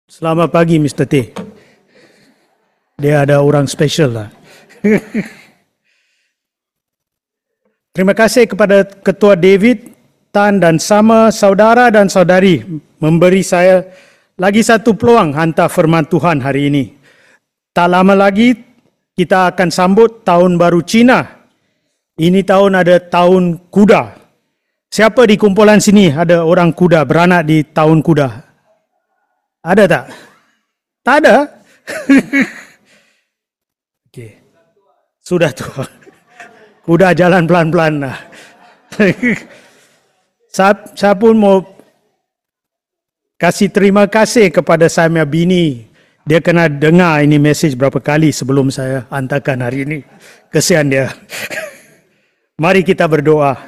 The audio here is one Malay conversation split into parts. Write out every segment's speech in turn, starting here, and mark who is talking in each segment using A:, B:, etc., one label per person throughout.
A: Selamat pagi, Mr. T. Dia ada orang special lah. Terima kasih kepada Ketua David, Tan dan sama saudara dan saudari memberi saya lagi satu peluang hantar firman Tuhan hari ini. Tak lama lagi kita akan sambut Tahun Baru Cina. Ini tahun ada Tahun Kuda. Siapa di kumpulan sini ada orang kuda, beranak di Tahun Kuda? Ada tak? Tak ada? Okay. Sudah tua. Kuda jalan pelan-pelan lah. Saya pun mau kasih terima kasih kepada Samia Bini. Dia kena dengar ini mesej berapa kali sebelum saya hantarkan hari ini. Kesian dia. Mari kita berdoa.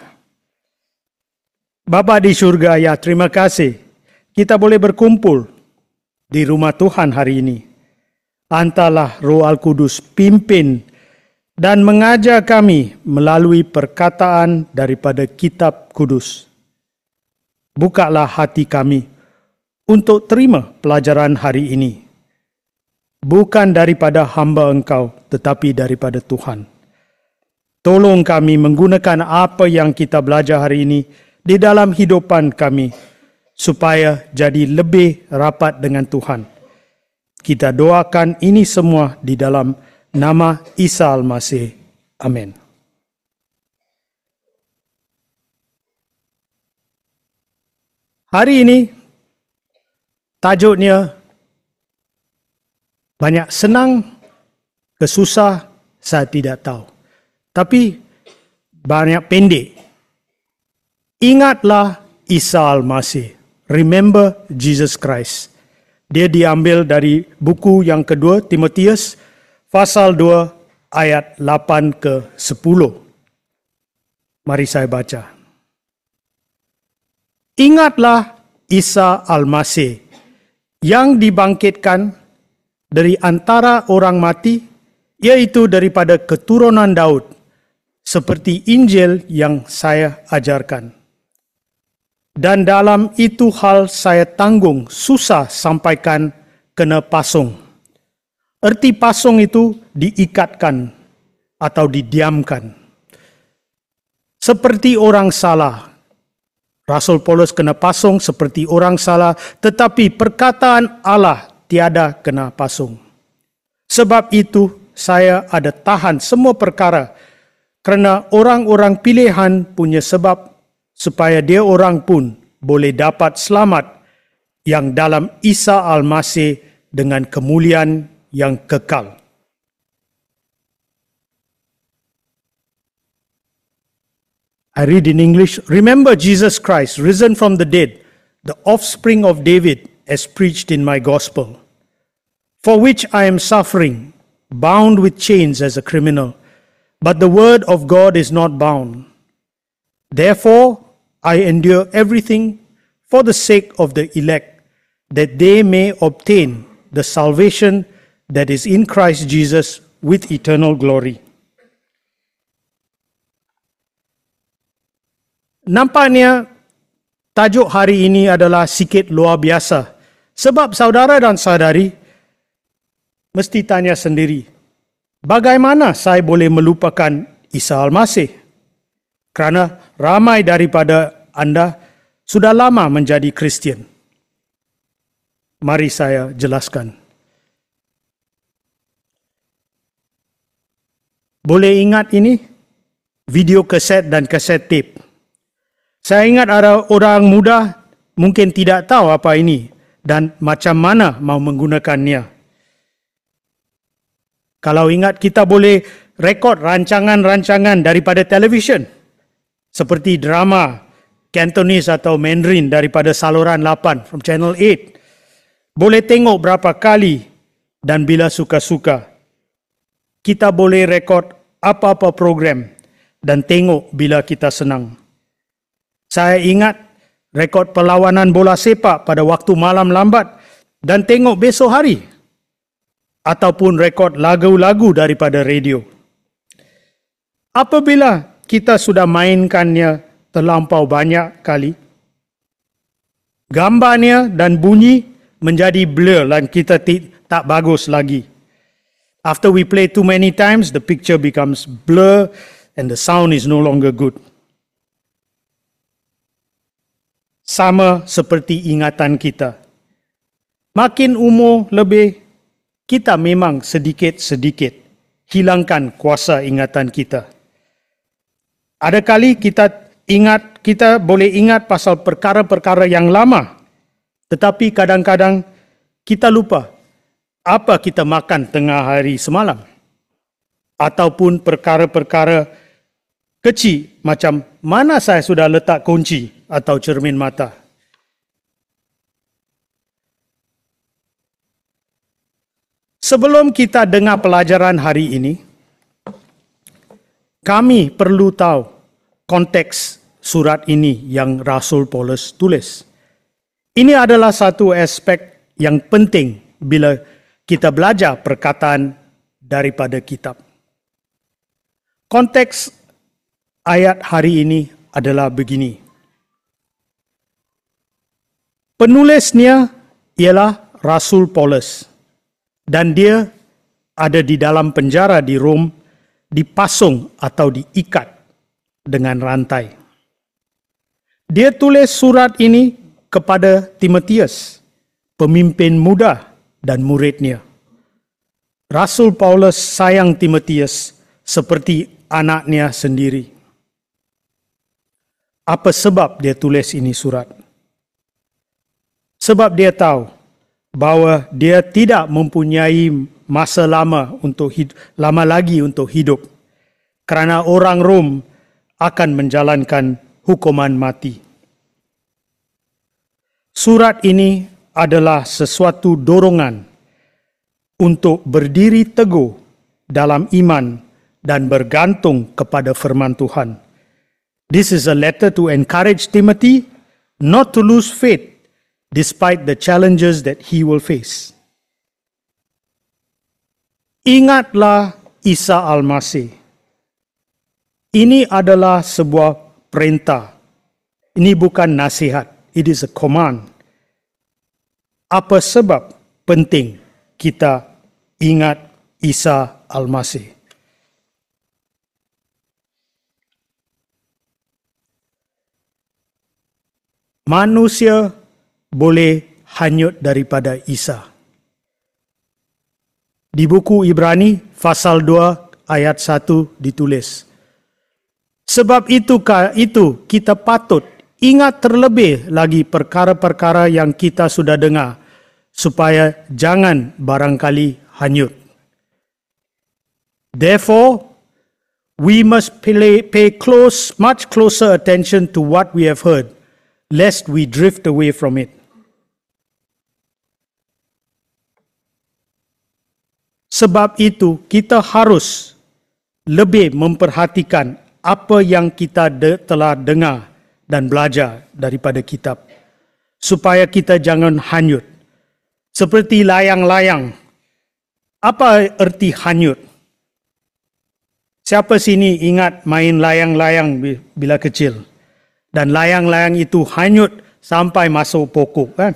A: Bapa di syurga, ya terima kasih. Kita boleh berkumpul di rumah Tuhan hari ini. Hantarlah Roh Al-Kudus pimpin dan mengajar kami melalui perkataan daripada Kitab Kudus. Bukalah hati kami untuk terima pelajaran hari ini. Bukan daripada hamba Engkau, tetapi daripada Tuhan. Tolong kami menggunakan apa yang kita belajar hari ini di dalam hidupan kami, supaya jadi lebih rapat dengan Tuhan. Kita doakan ini semua di dalam nama Isa Al-Masih. Amin. Hari ini, tajuknya banyak senang ke susah, saya tidak tahu. Tapi banyak pendek. Ingatlah Isa Al-Masih. Remember Jesus Christ. Dia diambil dari buku yang kedua, Timotius, pasal 2, ayat 8 ke 10. Mari saya baca. Ingatlah Isa Al-Masih yang dibangkitkan dari antara orang mati, iaitu daripada keturunan Daud, seperti Injil yang saya ajarkan. Dan dalam itu hal saya tanggung, susah sampaikan kena pasung. Erti pasung itu diikatkan atau didiamkan. Seperti orang salah. Rasul Paulus kena pasung seperti orang salah, tetapi perkataan Allah tiada kena pasung. Sebab itu saya ada tahan semua perkara, kerana orang-orang pilihan punya sebab, supaya dia orang pun boleh dapat selamat yang dalam Isa Al-Masih dengan kemuliaan yang kekal. I read in English. Remember Jesus Christ, risen from the dead, the offspring of David, as preached in my gospel, for which I am suffering, bound with chains as a criminal. But the word of God is not bound. Therefore, I endure everything for the sake of the elect, that they may obtain the salvation that is in Christ Jesus with eternal glory. Nampaknya tajuk hari ini adalah sikit luar biasa. Sebab saudara dan saudari mesti tanya sendiri, bagaimana saya boleh melupakan Isa Al-Masih? Kerana ramai daripada anda sudah lama menjadi Kristian. Mari saya jelaskan. Boleh ingat ini? Video kaset dan kaset tape. Saya ingat ada orang muda mungkin tidak tahu apa ini dan macam mana mau menggunakannya. Kalau ingat, kita boleh rekod rancangan-rancangan daripada televisyen. Seperti drama Cantonese atau Mandarin daripada saluran 8 from Channel 8. Boleh tengok berapa kali dan bila suka-suka. Kita boleh rekod apa-apa program dan tengok bila kita senang. Saya ingat rekod perlawanan bola sepak pada waktu malam lambat dan tengok besok hari. Ataupun rekod lagu-lagu daripada radio. Apabila kita sudah mainkannya terlampau banyak kali, gambarnya dan bunyi menjadi blur dan kita tak bagus lagi. After we play too many times, the picture becomes blur and the sound is no longer good. Sama seperti ingatan kita. Makin umur lebih, kita memang sedikit-sedikit hilangkan kuasa ingatan kita. Ada kali kita boleh ingat pasal perkara-perkara yang lama, tetapi kadang-kadang kita lupa apa kita makan tengah hari semalam. Ataupun perkara-perkara kecil macam mana saya sudah letak kunci atau cermin mata. Sebelum kita dengar pelajaran hari ini, kami perlu tahu konteks surat ini yang Rasul Paulus tulis. Ini adalah satu aspek yang penting bila kita belajar perkataan daripada kitab. Konteks ayat hari ini adalah begini. Penulisnya ialah Rasul Paulus dan dia ada di dalam penjara di Rom, dipasung atau diikat dengan rantai. Dia tulis surat ini kepada Timotius, pemimpin muda dan muridnya. Rasul Paulus sayang Timotius seperti anaknya sendiri. Apa sebab dia tulis ini surat? Sebab dia tahu bahawa dia tidak mempunyai masa lama lagi untuk hidup, kerana orang Rom akan menjalankan hukuman mati. Surat ini adalah sesuatu dorongan untuk berdiri teguh dalam iman dan bergantung kepada firman Tuhan. This is a letter to encourage Timothy not to lose faith despite the challenges that he will face. Ingatlah Isa Al-Masih. Ini adalah sebuah perintah. Ini bukan nasihat. It is a command. Apa sebab penting kita ingat Isa Al-Masih? Manusia boleh hanyut daripada Isa. Di buku Ibrani, pasal 2, ayat 1 ditulis. Sebab itu kita patut ingat terlebih lagi perkara-perkara yang kita sudah dengar, supaya jangan barangkali hanyut. Therefore, we must pay much closer attention to what we have heard, lest we drift away from it. Sebab itu, kita harus lebih memperhatikan apa yang kita telah dengar dan belajar daripada kitab, supaya kita jangan hanyut. Seperti layang-layang. Apa erti hanyut? Siapa sini ingat main layang-layang bila kecil? Dan layang-layang itu hanyut sampai masuk pokok, kan?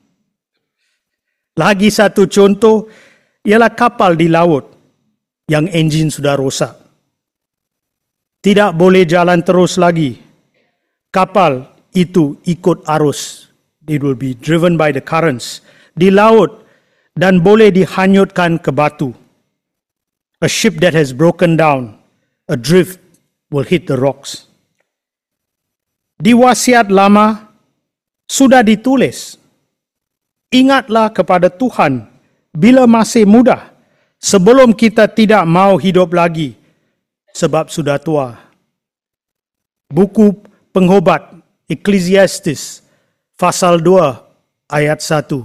A: Lagi satu contoh ialah kapal di laut yang enjin sudah rosak. Tidak boleh jalan terus lagi. Kapal itu ikut arus. It will be driven by the currents. Di laut dan boleh dihanyutkan ke batu. A ship that has broken down, adrift, will hit the rocks. Di wasiat lama sudah ditulis, ingatlah kepada Tuhan bila masih muda, sebelum kita tidak mau hidup lagi sebab sudah tua. Buku Penghobat Ecclesiastes pasal 2 ayat 1.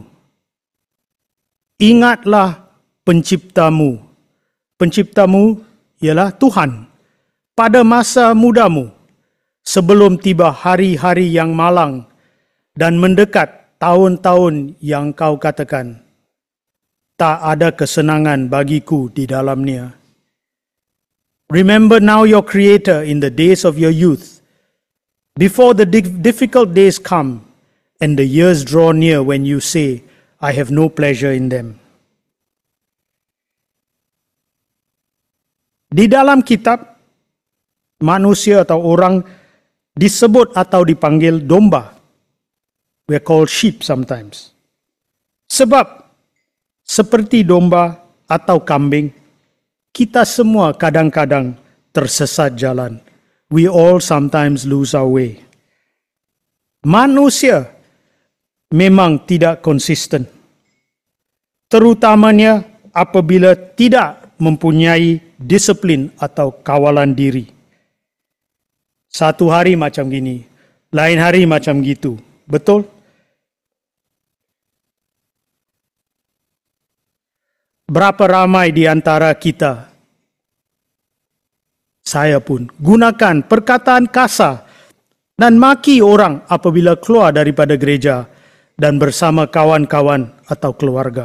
A: Ingatlah penciptamu. Penciptamu ialah Tuhan pada masa mudamu, sebelum tiba hari-hari yang malang dan mendekat tahun-tahun yang kau katakan, tak ada kesenangan bagiku di dalamnya. Remember now your Creator in the days of your youth, before the difficult days come and the years draw near when you say, I have no pleasure in them. Di dalam kitab, manusia atau orang disebut atau dipanggil domba. We are called sheep sometimes. Sebab seperti domba atau kambing, kita semua kadang-kadang tersesat jalan. We all sometimes lose our way. Manusia memang tidak konsisten. Terutamanya apabila tidak mempunyai disiplin atau kawalan diri. Satu hari macam gini, lain hari macam gitu. Betul? Berapa ramai di antara kita, saya pun, gunakan perkataan kasar dan maki orang apabila keluar daripada gereja dan bersama kawan-kawan atau keluarga.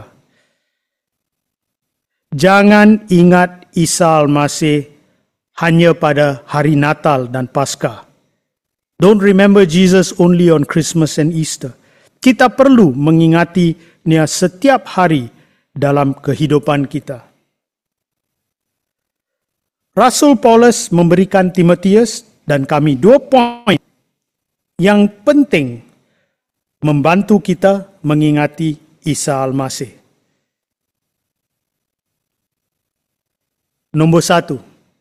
A: Jangan ingat Isa Al-Masih hanya pada hari Natal dan Paskah. Don't remember Jesus only on Christmas and Easter. Kita perlu mengingatinya setiap hari dalam kehidupan kita. Rasul Paulus memberikan Timotius dan kami 2 poin yang penting membantu kita mengingati Isa Al-Masih. Nombor 1,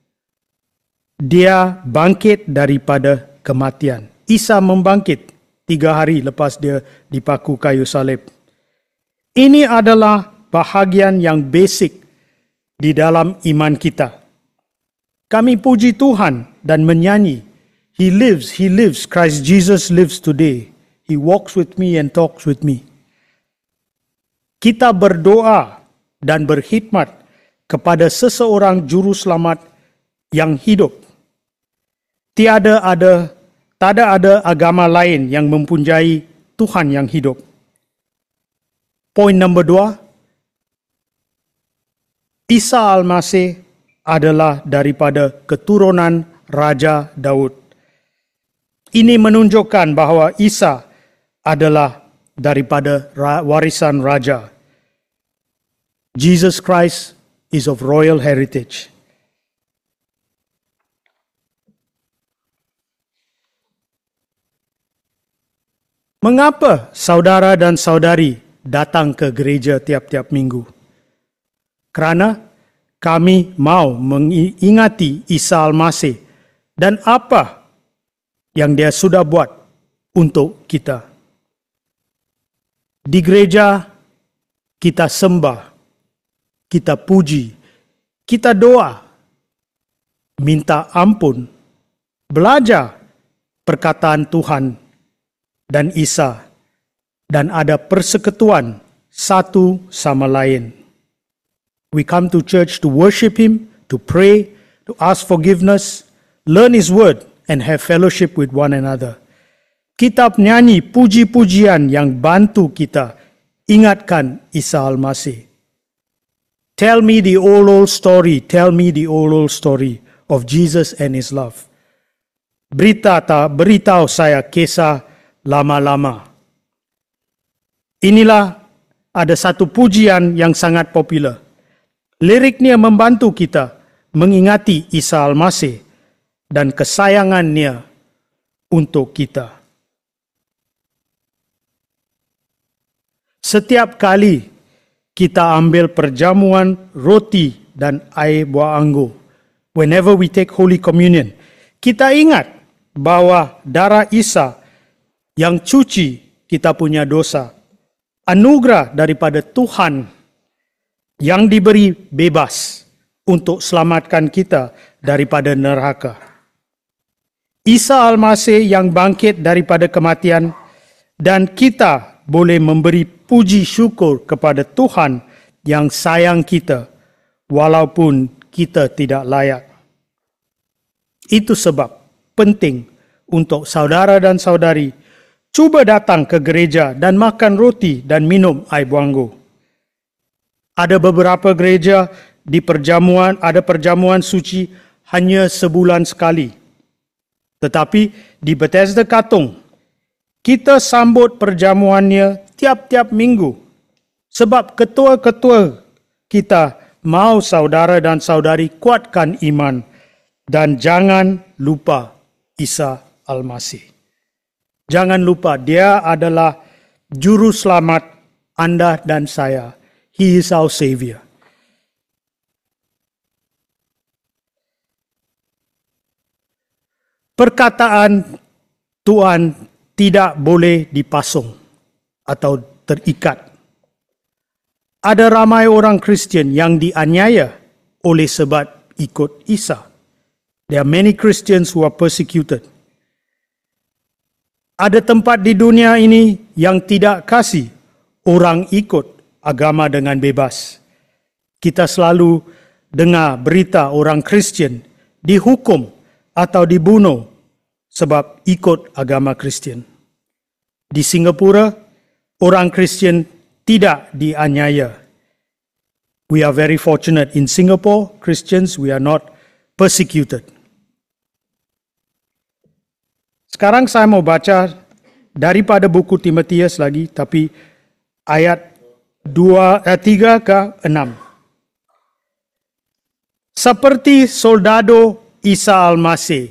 A: dia bangkit daripada kematian. Isa membangkit 3 hari lepas dia dipaku kayu salib. Ini adalah bahagian yang basic di dalam iman kita. Kami puji Tuhan dan menyanyi, He lives, Christ Jesus lives today. He walks with me and talks with me. Kita berdoa dan berkhidmat kepada seseorang juru selamat yang hidup. Tak ada agama lain yang mempunyai Tuhan yang hidup. Poin nombor 2, Isa Al-Masih adalah daripada keturunan Raja Daud. Ini menunjukkan bahawa Isa adalah daripada warisan raja. Jesus Christ is of royal heritage. Mengapa saudara dan saudari datang ke gereja tiap-tiap minggu? Kerana kami mau mengingati Isa Al-Masih dan apa yang dia sudah buat untuk kita. Di gereja kita sembah, kita puji, kita doa, minta ampun, belajar perkataan Tuhan dan Isa, dan ada persekutuan satu sama lain. We come to church to worship Him, to pray, to ask forgiveness, learn His word, and have fellowship with one another. Kitab nyanyi puji-pujian yang bantu kita ingatkan Isa Al-Masih. Tell me the old story, tell me the old story of Jesus and His love. Beritahu saya kisah lama-lama. Inilah ada satu pujian yang sangat popular. Liriknya membantu kita mengingati Isa Al-Masih dan kesayangannya untuk kita. Setiap kali kita ambil perjamuan roti dan air buah anggur, whenever we take Holy Communion, kita ingat bahawa darah Isa yang cuci kita punya dosa, anugerah daripada Tuhan yang diberi bebas untuk selamatkan kita daripada neraka. Isa Al-Masih yang bangkit daripada kematian, dan kita boleh memberi puji syukur kepada Tuhan yang sayang kita walaupun kita tidak layak. Itu sebab penting untuk saudara dan saudari cuba datang ke gereja dan makan roti dan minum air buah anggur. Ada beberapa gereja ada perjamuan suci hanya sebulan sekali. Tetapi di Bethesda Katong, kita sambut perjamuannya tiap-tiap minggu Sebab ketua-ketua kita mau saudara dan saudari kuatkan iman dan jangan lupa Isa Al-Masih. Jangan lupa dia adalah juru selamat anda dan saya. He is our Savior. Perkataan Tuhan tidak boleh dipasung atau terikat. Ada ramai orang Kristian yang dianiaya oleh sebab ikut Isa. There are many Christians who are persecuted. Ada tempat di dunia ini yang tidak kasih orang ikut agama dengan bebas. Kita selalu dengar berita orang Kristian dihukum atau dibunuh sebab ikut agama Kristian. Di Singapura, orang Kristian tidak dianiaya. We are very fortunate in Singapore, Christians, we are not persecuted. Sekarang saya mau baca daripada buku Timotius lagi, tapi ayat 3 ke 6. Seperti soldado Isa Al-Masih,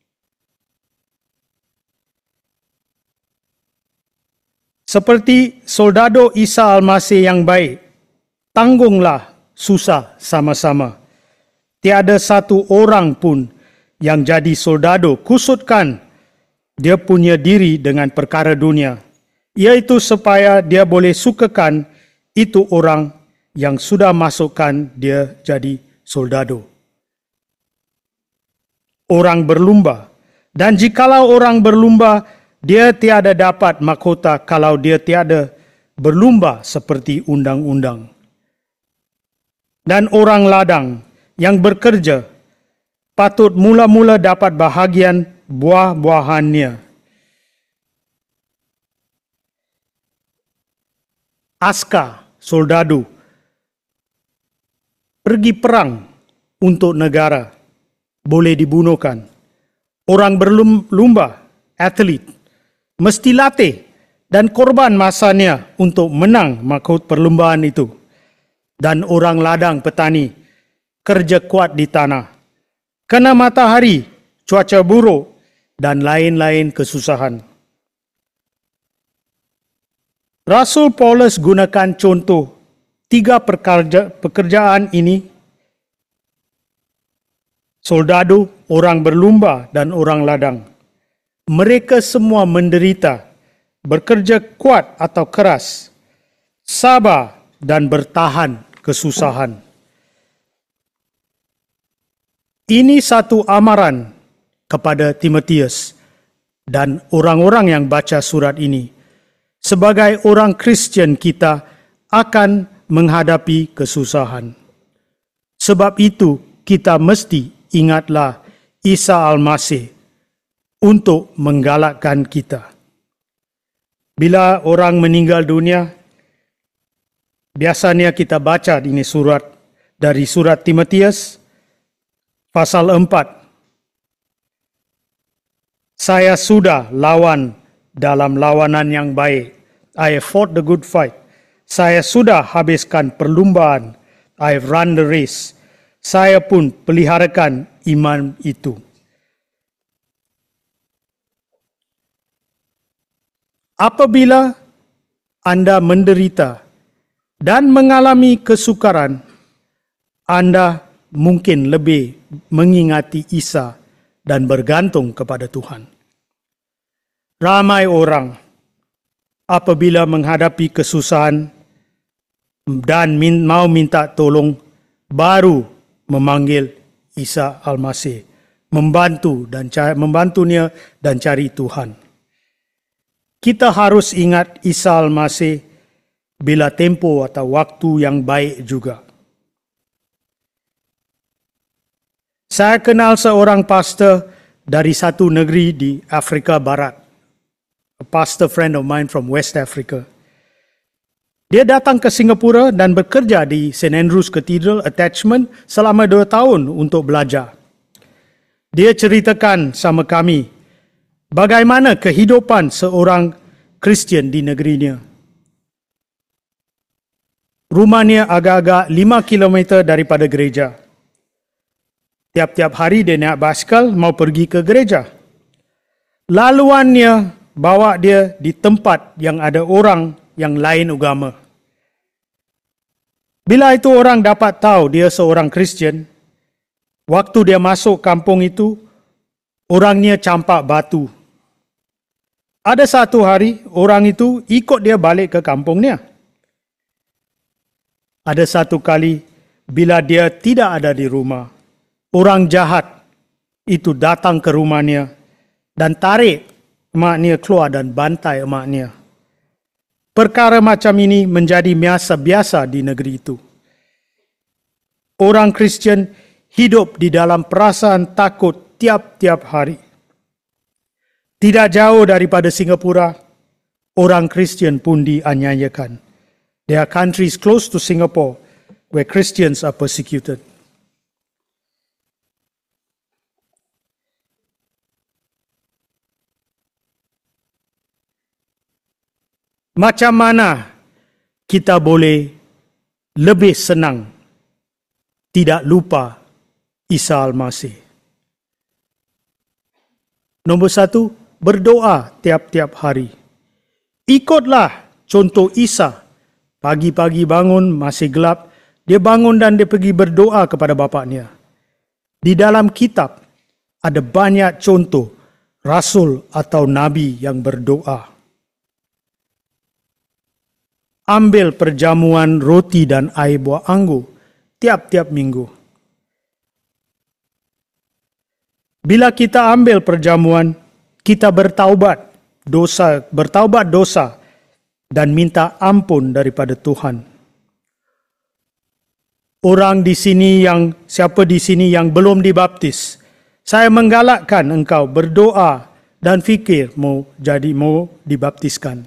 A: seperti soldado Isa Al-Masih yang baik, tanggunglah susah sama-sama. Tiada satu orang pun yang jadi soldado kusutkan dia punya diri dengan perkara dunia, iaitu supaya dia boleh sukakan itu orang yang sudah masukkan dia jadi soldado. Orang berlumba. Dan jikalau orang berlumba, dia tiada dapat mahkota kalau dia tiada berlumba seperti undang-undang. Dan orang ladang yang bekerja patut mula-mula dapat bahagian buah-buahannya. Askar, soldado, pergi perang untuk negara, boleh dibunuhkan. Orang berlumba, atlet, mesti latih dan korban masanya untuk menang mahkota perlumbaan itu. Dan orang ladang petani, kerja kuat di tanah, kena matahari, cuaca buruk, dan lain-lain kesusahan. Rasul Paulus gunakan contoh 3 pekerjaan ini: soldado, orang berlumba, dan orang ladang. Mereka semua menderita, bekerja kuat atau keras, sabar dan bertahan kesusahan. Ini satu amaran kepada Timotius dan orang-orang yang baca surat ini. Sebagai orang Kristian, kita akan menghadapi kesusahan. Sebab itu, kita mesti ingatlah Isa Al-Masih untuk menggalakkan kita. Bila orang meninggal dunia, biasanya kita baca ini surat dari surat Timotius pasal 4. Saya sudah lawan dalam lawanan yang baik. I have fought the good fight. Saya sudah habiskan perlumbaan. I have run the race. Saya pun peliharakan iman itu. Apabila Anda menderita dan mengalami kesukaran, Anda mungkin lebih mengingati Isa dan bergantung kepada Tuhan. Ramai orang apabila menghadapi kesusahan dan mau minta tolong, baru memanggil Isa Al-Masih, membantunya dan cari Tuhan. Kita harus ingat Isa Al-Masih bila tempo atau waktu yang baik juga. Saya kenal seorang pastor dari satu negeri di Afrika Barat. A pastor friend of mine from West Africa. Dia datang ke Singapura dan bekerja di St. Andrew's Cathedral Attachment selama 2 tahun untuk belajar. Dia ceritakan sama kami bagaimana kehidupan seorang Kristian di negerinya. Rumahnya agak-agak 5 kilometer daripada gereja. Tiap-tiap hari dia naik basikal mau pergi ke gereja. Laluannya bawa dia di tempat yang ada orang yang lain agama. Bila itu orang dapat tahu dia seorang Kristian, waktu dia masuk kampung itu, orangnya campak batu. Ada satu hari, orang itu ikut dia balik ke kampungnya. Ada satu kali, bila dia tidak ada di rumah, orang jahat itu datang ke rumahnya dan tarik emaknya keluar dan bantai emaknya. Perkara macam ini menjadi biasa di negeri itu. Orang Kristian hidup di dalam perasaan takut tiap-tiap hari. Tidak jauh daripada Singapura, orang Kristian pun dianiayakan. There are countries close to Singapore where Christians are persecuted. Macam mana kita boleh lebih senang tidak lupa Isa Al-Masih? Nombor 1, berdoa tiap-tiap hari. Ikutlah contoh Isa. Pagi-pagi bangun, masih gelap, dia bangun dan dia pergi berdoa kepada bapaknya. Di dalam kitab ada banyak contoh rasul atau nabi yang berdoa. Ambil perjamuan roti dan air buah anggur tiap-tiap minggu. Bila kita ambil perjamuan, kita bertaubat dosa dan minta ampun daripada Tuhan. Siapa di sini yang belum dibaptis, saya menggalakkan engkau berdoa dan fikir mau dibaptiskan.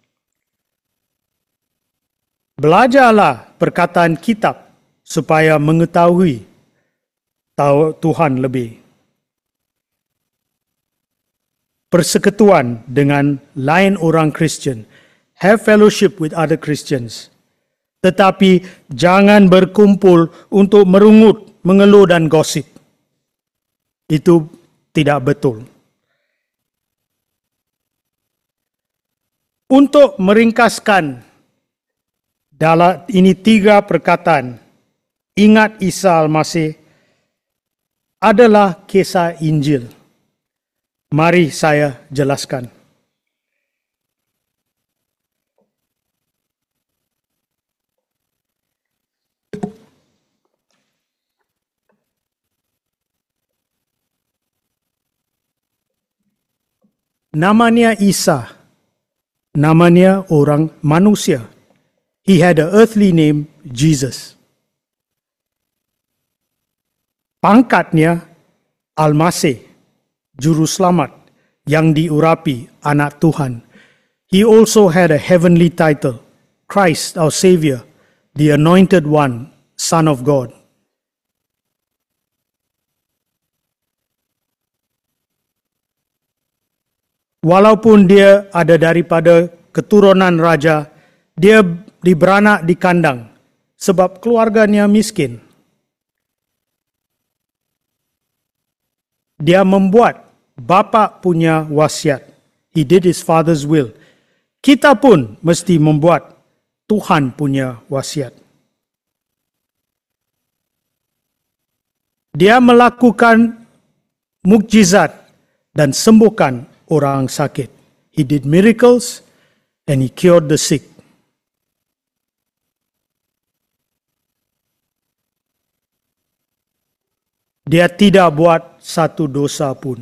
A: Belajarlah perkataan kitab supaya mengetahui Tuhan lebih. Persekutuan dengan lain orang Kristian. Have fellowship with other Christians. Tetapi jangan berkumpul untuk merungut, mengeluh dan gosip. Itu tidak betul. Untuk meringkaskan ini 3 perkataan, ingat Isa Al-Masih adalah kisah Injil. Mari saya jelaskan. Namanya Isa, namanya orang manusia. He had an earthly name, Jesus. Pangkatnya Al-Masih, Juru Selamat, yang diurapi anak Tuhan. He also had a heavenly title, Christ our Savior, the Anointed One, Son of God. Walaupun dia ada daripada keturunan raja, dia diberanak di kandang sebab keluarganya miskin. Dia membuat bapa punya wasiat. He did his father's will. Kita pun mesti membuat Tuhan punya wasiat. Dia melakukan mukjizat dan sembuhkan orang sakit. He did miracles and he cured the sick. Dia tidak buat satu dosa pun.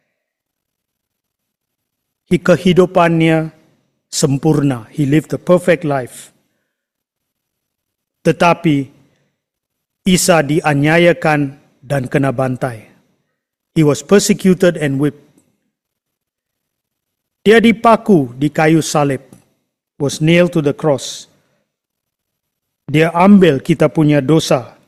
A: Kehidupannya sempurna. He lived a perfect life. Tetapi Isa dianiayakan dan kena bantai. He was persecuted and whipped. Dia dipaku di kayu salib. Was nailed to the cross. Dia ambil kita punya dosa.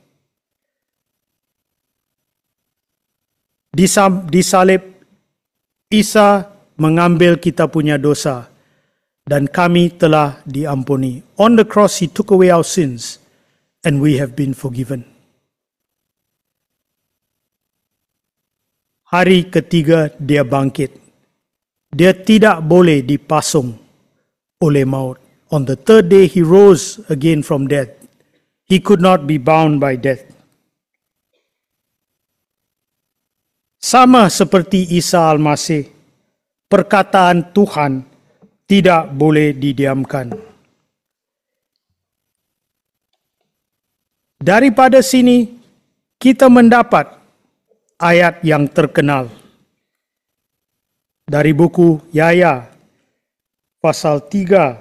A: Di salib, Isa mengambil kita punya dosa dan kami telah diampuni. On the cross, He took away our sins, and we have been forgiven. Hari ketiga dia bangkit. Dia tidak boleh dipasung oleh maut. On the third day, He rose again from death. He could not be bound by death. Sama seperti Isa Al-Masih, perkataan Tuhan tidak boleh didiamkan. Daripada sini, kita mendapat ayat yang terkenal. Dari buku Yahya, pasal 3,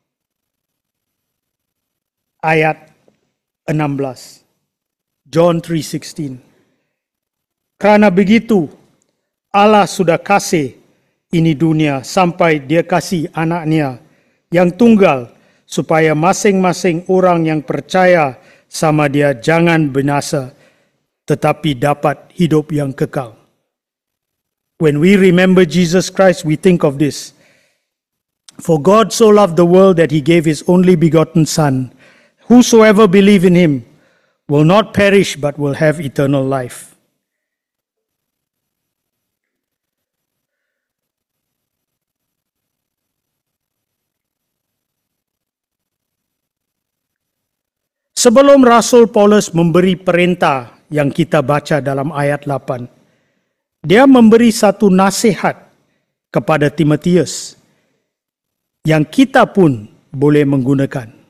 A: ayat 16. John 3:16. Kerana begitu, Allah sudah kasih ini dunia sampai Dia kasih anaknya yang tunggal, supaya masing-masing orang yang percaya sama Dia jangan binasa, tetapi dapat hidup yang kekal. When we remember Jesus Christ, we think of this. For God so loved the world that He gave His only begotten Son. Whosoever believe in Him will not perish but will have eternal life. Sebelum Rasul Paulus memberi perintah yang kita baca dalam ayat 8, dia memberi satu nasihat kepada Timotius yang kita pun boleh menggunakan.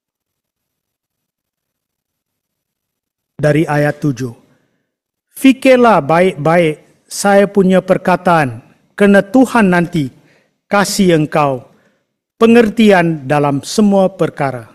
A: Dari ayat 7. Fikirlah baik-baik saya punya perkataan, kerana Tuhan nanti kasih engkau pengertian dalam semua perkara.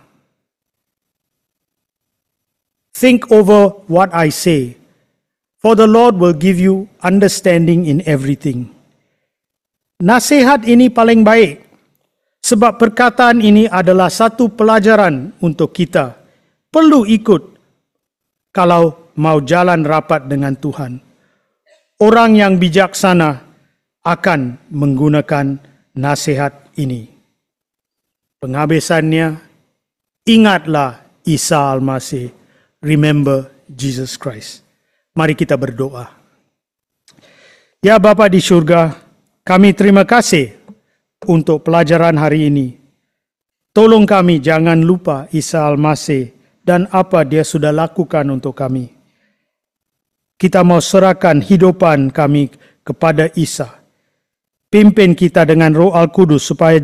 A: Think over what I say, for the Lord will give you understanding in everything. Nasihat ini paling baik, sebab perkataan ini adalah satu pelajaran untuk kita. Perlu ikut kalau mau jalan rapat dengan Tuhan. Orang yang bijaksana akan menggunakan nasihat ini. Penghabisannya, ingatlah Isa Al-Masih. Remember Jesus Christ. Mari kita berdoa. Ya Bapa di syurga, kami terima kasih untuk pelajaran hari ini. Tolong kami jangan lupa Isa Al-Masih dan apa Dia sudah lakukan untuk kami. Kita mau serahkan hidupan kami kepada Isa. Pimpin kita dengan Roh Al-Kudus supaya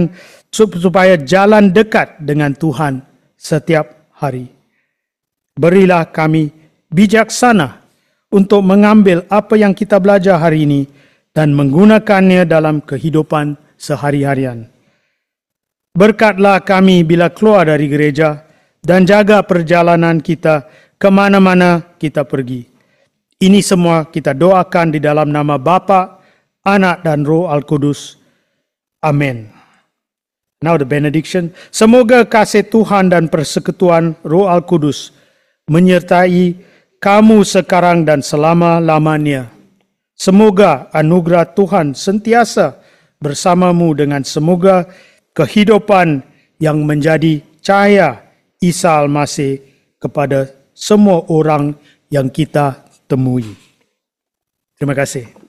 A: jalan dekat dengan Tuhan setiap hari. Berilah kami bijaksana untuk mengambil apa yang kita belajar hari ini dan menggunakannya dalam kehidupan sehari-harian. Berkatlah kami bila keluar dari gereja dan jaga perjalanan kita ke mana-mana kita pergi. Ini semua kita doakan di dalam nama Bapa, Anak dan Roh Al-Kudus. Amin. Now the benediction. Semoga kasih Tuhan dan persekutuan Roh Al-Kudus menyertai kamu sekarang dan selama-lamanya. Semoga anugerah Tuhan sentiasa bersamamu dengan semoga kehidupan yang menjadi cahaya Isa Al-Masih kepada semua orang yang kita temui. Terima kasih.